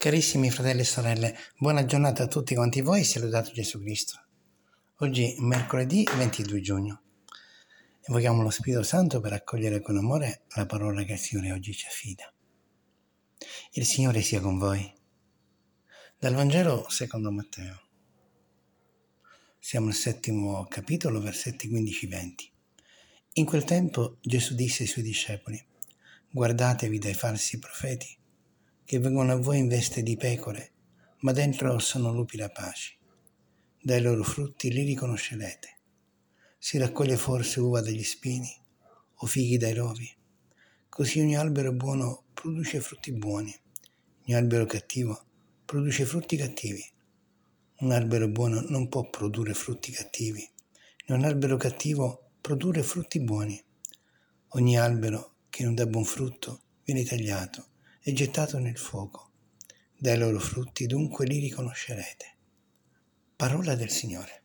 Carissimi fratelli e sorelle, buona giornata a tutti quanti voi, sia lodato Gesù Cristo. Oggi è mercoledì 22 giugno. Invochiamo lo Spirito Santo per accogliere con amore la parola che il Signore oggi ci affida. Il Signore sia con voi. Dal Vangelo secondo Matteo. Siamo al 7° capitolo, versetti 15-20. In quel tempo Gesù disse ai Suoi discepoli: guardatevi dai falsi profeti, che vengono a voi in veste di pecore, ma dentro sono lupi rapaci. Dai loro frutti li riconoscerete. Si raccoglie forse uva dagli spini o fighi dai rovi? Così ogni albero buono produce frutti buoni, ogni albero cattivo produce frutti cattivi. Un albero buono non può produrre frutti cattivi, né un albero cattivo produrre frutti buoni. Ogni albero che non dà buon frutto viene tagliato e gettato nel fuoco. Dai loro frutti dunque li riconoscerete. Parola del Signore.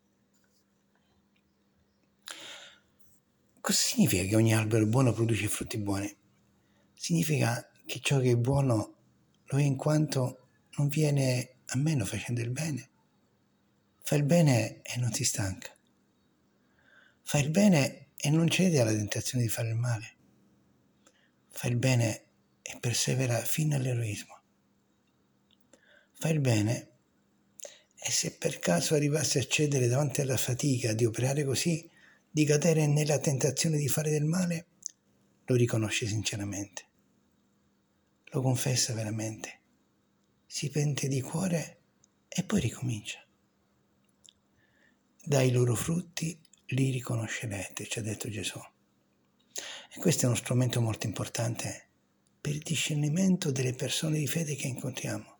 Cosa significa che ogni albero buono produce frutti buoni? Significa che ciò che è buono lo è in quanto non viene a meno facendo il bene. Fa il bene e non si stanca. Fa il bene e non cede alla tentazione di fare il male. Fa il bene e persevera fino all'eroismo. Fa il bene e se per caso arrivasse a cedere davanti alla fatica di operare così, di cadere nella tentazione di fare del male, lo riconosce sinceramente, lo confessa veramente, si pente di cuore e poi ricomincia. Dai loro frutti li riconoscerete, ci ha detto Gesù. E questo è uno strumento molto importante per il discernimento delle persone di fede che incontriamo.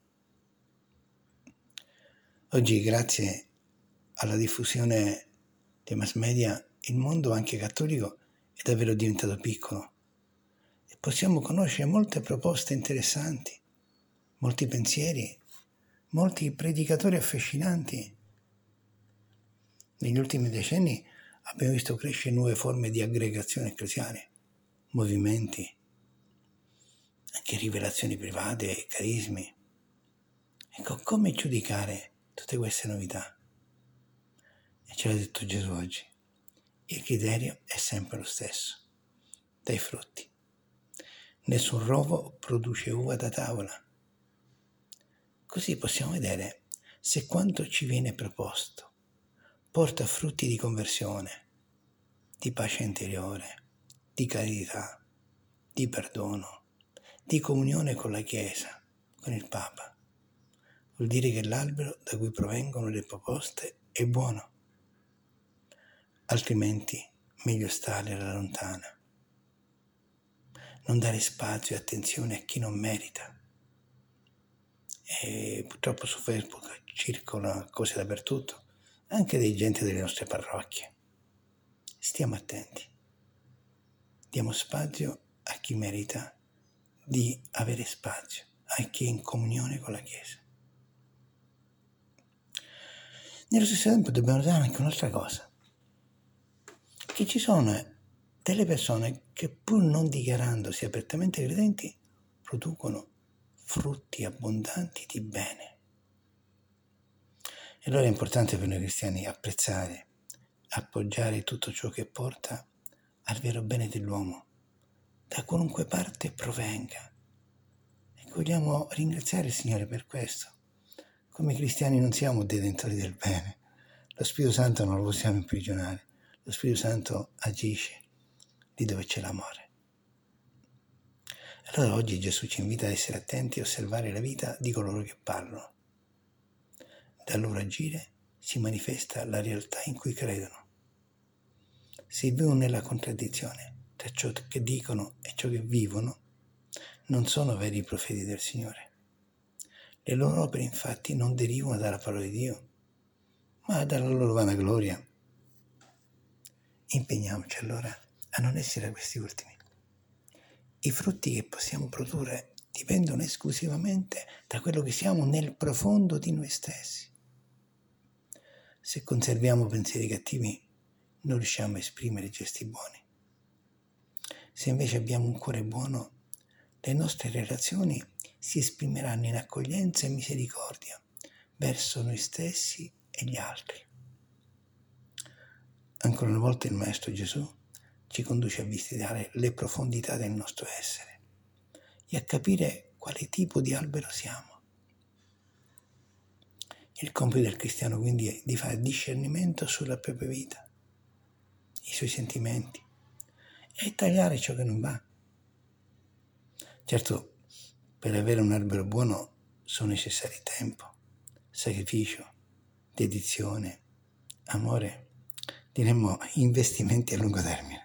Oggi, grazie alla diffusione dei mass media, il mondo anche cattolico è davvero diventato piccolo e possiamo conoscere molte proposte interessanti, molti pensieri, molti predicatori affascinanti. Negli ultimi decenni abbiamo visto crescere nuove forme di aggregazione ecclesiale, movimenti, anche rivelazioni private, carismi. Ecco, come giudicare tutte queste novità? E ce l'ha detto Gesù oggi. Il criterio è sempre lo stesso, dai frutti. Nessun rovo produce uva da tavola. Così possiamo vedere se quanto ci viene proposto porta frutti di conversione, di pace interiore, di carità, di perdono, di comunione con la Chiesa, con il Papa. Vuol dire che l'albero da cui provengono le proposte è buono. Altrimenti meglio stare alla lontana. Non dare spazio e attenzione a chi non merita. E purtroppo su Facebook circolano cose dappertutto, anche dei gente delle nostre parrocchie. Stiamo attenti. Diamo spazio a chi merita di avere spazio, a chi è in comunione con la Chiesa. Nello stesso tempo dobbiamo notare anche un'altra cosa, che ci sono delle persone che pur non dichiarandosi apertamente credenti producono frutti abbondanti di bene. E allora è importante per noi cristiani apprezzare, appoggiare tutto ciò che porta al vero bene dell'uomo, da qualunque parte provenga. E vogliamo ringraziare il Signore per questo. Come cristiani non siamo detentori del bene. Lo Spirito Santo non lo possiamo imprigionare. Lo Spirito Santo agisce lì dove c'è l'amore. Allora oggi Gesù ci invita ad essere attenti e osservare la vita di coloro che parlano. Dal loro agire si manifesta la realtà in cui credono. Se vivono nella contraddizione tra ciò che dicono e ciò che vivono, non sono veri profeti del Signore. Le loro opere infatti non derivano dalla parola di Dio, ma dalla loro vanagloria. Impegniamoci allora a non essere questi ultimi. I frutti che possiamo produrre dipendono esclusivamente da quello che siamo nel profondo di noi stessi. Se conserviamo pensieri cattivi, non riusciamo a esprimere gesti buoni. Se invece abbiamo un cuore buono, le nostre relazioni si esprimeranno in accoglienza e misericordia verso noi stessi e gli altri. Ancora una volta il Maestro Gesù ci conduce a visitare le profondità del nostro essere e a capire quale tipo di albero siamo. Il compito del cristiano quindi è di fare discernimento sulla propria vita, i suoi sentimenti e tagliare ciò che non va. Certo, per avere un albero buono sono necessari tempo, sacrificio, dedizione, amore, diremmo investimenti a lungo termine.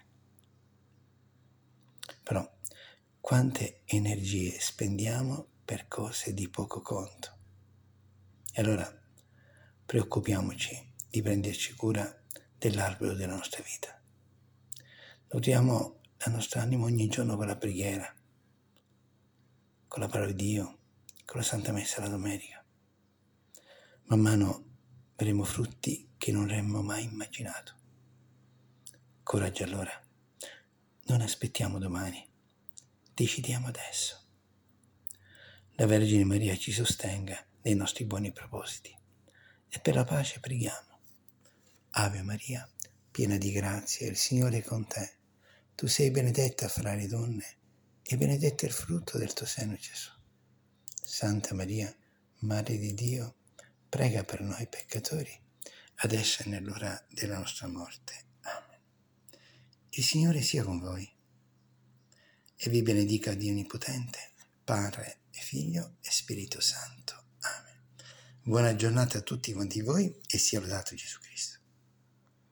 Però quante energie spendiamo per cose di poco conto? E allora preoccupiamoci di prenderci cura dell'albero della nostra vita. Nutriamo la nostra anima ogni giorno con la preghiera, con la parola di Dio, con la Santa Messa la domenica. Man mano vedremo frutti che non avremmo mai immaginato. Coraggio allora, non aspettiamo domani, decidiamo adesso. La Vergine Maria ci sostenga nei nostri buoni propositi e per la pace preghiamo. Ave Maria, piena di grazia, il Signore è con te. Tu sei benedetta fra le donne e benedetto è il frutto del tuo seno, Gesù. Santa Maria, Madre di Dio, prega per noi peccatori, adesso e nell'ora della nostra morte. Amen. Il Signore sia con voi e vi benedica Dio Onnipotente, Padre e Figlio e Spirito Santo. Amen. Buona giornata a tutti quanti voi e sia lodato Gesù Cristo.